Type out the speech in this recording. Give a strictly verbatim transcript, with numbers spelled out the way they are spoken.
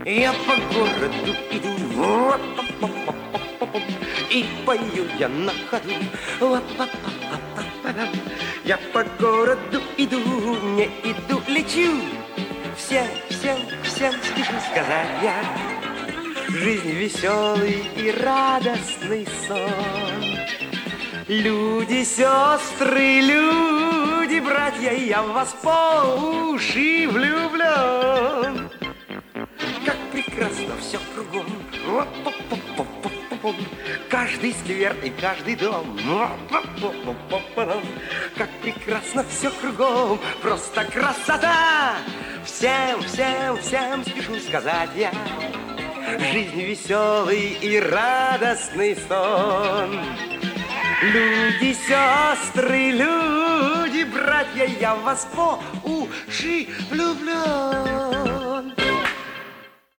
Я по городу иду, и пою я на ходу. Я по городу иду, не иду, лечу. Всем, всем, всем спешу сказать я: жизнь веселый и радостный сон. Люди, сестры, люди, братья, я в вас по уши влюблен. Как прекрасно все кругом, каждый сквер и каждый дом. Как прекрасно все кругом, просто красота. Всем, всем, всем спешу сказать я: жизнь веселый и радостный сон. Люди, сестры, люди, братья, я в вас по уши влюблен.